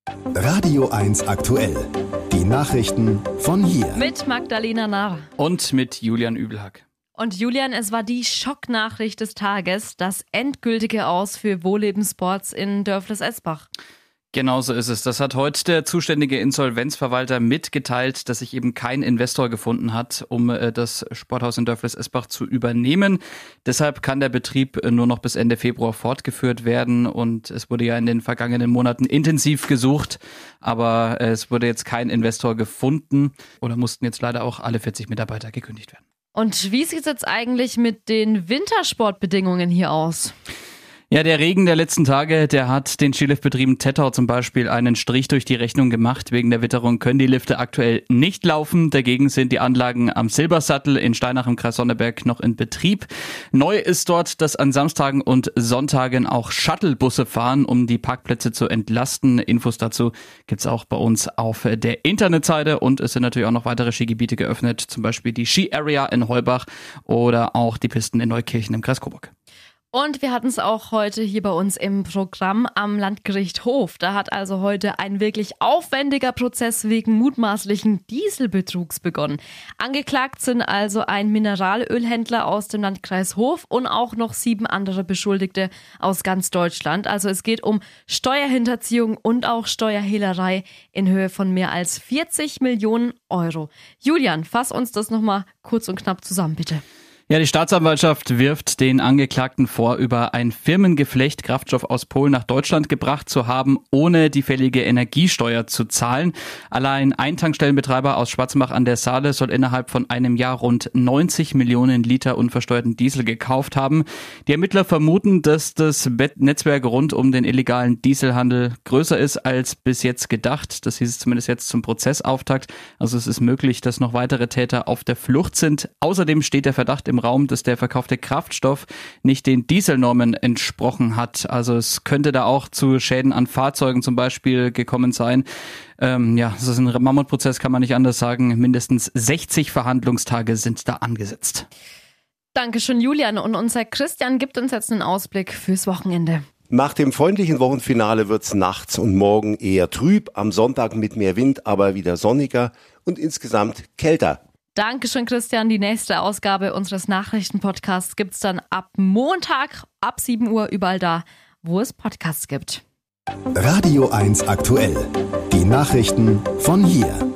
Radio 1 aktuell. Die Nachrichten von hier. Mit Magdalena Nahr. Und mit Julian Übelhack. Und Julian, es war die Schocknachricht des Tages, das endgültige Aus für Wohleben Sports in Dörfles-Esbach. Genauso ist es. Das hat heute der zuständige Insolvenzverwalter mitgeteilt, dass sich eben kein Investor gefunden hat, um das Sporthaus in Dörfles-Esbach zu übernehmen. Deshalb kann der Betrieb nur noch bis Ende Februar fortgeführt werden. Und es wurde ja in den vergangenen Monaten intensiv gesucht, aber es wurde jetzt kein Investor gefunden oder mussten jetzt leider auch alle 40 Mitarbeiter gekündigt werden. Und wie sieht es jetzt eigentlich mit den Wintersportbedingungen hier aus? Ja, der Regen der letzten Tage, der hat den Skiliftbetrieben Tettau zum Beispiel einen Strich durch die Rechnung gemacht. Wegen der Witterung können die Lifte aktuell nicht laufen. Dagegen sind die Anlagen am Silbersattel in Steinach im Kreis Sonneberg noch in Betrieb. Neu ist dort, dass an Samstagen und Sonntagen auch Shuttlebusse fahren, um die Parkplätze zu entlasten. Infos dazu gibt's auch bei uns auf der Internetseite. Und es sind natürlich auch noch weitere Skigebiete geöffnet, zum Beispiel die Ski Area in Heubach oder auch die Pisten in Neukirchen im Kreis Coburg. Und wir hatten es auch heute hier bei uns im Programm am Landgericht Hof. Da hat also heute ein wirklich aufwendiger Prozess wegen mutmaßlichen Dieselbetrugs begonnen. Angeklagt sind also ein Mineralölhändler aus dem Landkreis Hof und auch noch 7 andere Beschuldigte aus ganz Deutschland. Also es geht um Steuerhinterziehung und auch Steuerhehlerei in Höhe von mehr als 40 Millionen Euro. Julian, fass uns das nochmal kurz und knapp zusammen, bitte. Ja, die Staatsanwaltschaft wirft den Angeklagten vor, über ein Firmengeflecht Kraftstoff aus Polen nach Deutschland gebracht zu haben, ohne die fällige Energiesteuer zu zahlen. Allein ein Tankstellenbetreiber aus Schwarzenbach an der Saale soll innerhalb von einem Jahr rund 90 Millionen Liter unversteuerten Diesel gekauft haben. Die Ermittler vermuten, dass das Netzwerk rund um den illegalen Dieselhandel größer ist als bis jetzt gedacht. Das hieß es zumindest jetzt zum Prozessauftakt. Also es ist möglich, dass noch weitere Täter auf der Flucht sind. Außerdem steht der Verdacht im Raum, dass der verkaufte Kraftstoff nicht den Dieselnormen entsprochen hat. Also es könnte da auch zu Schäden an Fahrzeugen zum Beispiel gekommen sein. Das ist ein Mammutprozess, kann man nicht anders sagen. Mindestens 60 Verhandlungstage sind da angesetzt. Dankeschön, Julian. Und unser Christian gibt uns jetzt einen Ausblick fürs Wochenende. Nach dem freundlichen Wochenfinale wird's nachts und morgen eher trüb, am Sonntag mit mehr Wind, aber wieder sonniger und insgesamt kälter. Dankeschön, Christian. Die nächste Ausgabe unseres Nachrichtenpodcasts gibt's dann ab Montag ab 7 Uhr überall da, wo es Podcasts gibt. Radio 1 aktuell. Die Nachrichten von hier.